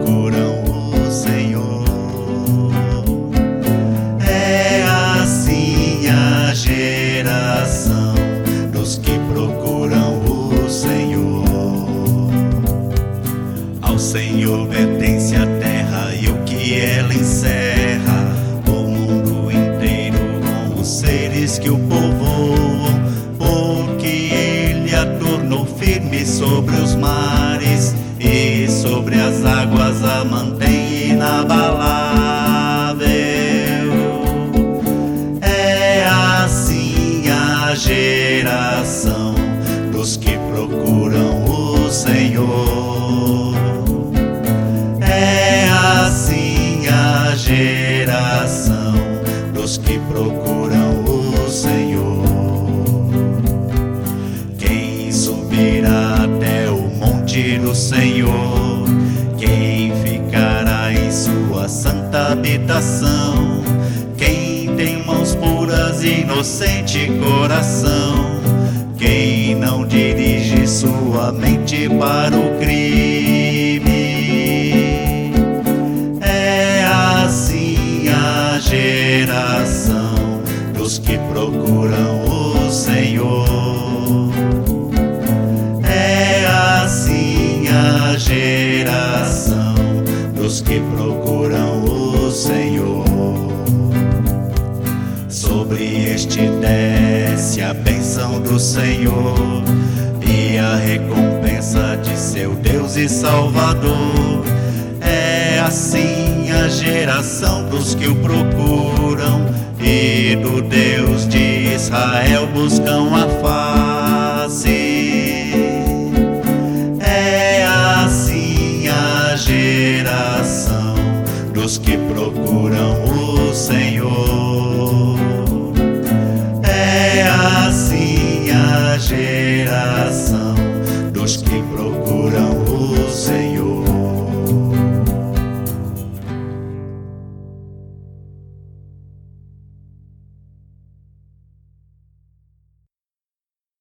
procuram o Senhor. É assim a geração dos que procuram o Senhor. Ao Senhor pertence a terra e o que ela encerra, o mundo inteiro com os seres que o povoam, porque Ele a tornou firme sobre os mares e sobre as águas a mantém inabalável. É assim a geração dos que procuram o Senhor. É assim a geração dos que procuram o Senhor. Quem subirá até o monte do Senhor? Quem ficará em sua santa habitação? Quem tem mãos puras e inocente coração? Quem não dirige sua mente para o crime? É assim a geração dos que procuram o Senhor. É assim a geração dos que procuram o Senhor. Sobre este desce a bênção do Senhor e a recompensa de seu Deus e Salvador. É assim a geração dos que o procuram e do Deus de Israel buscam a face.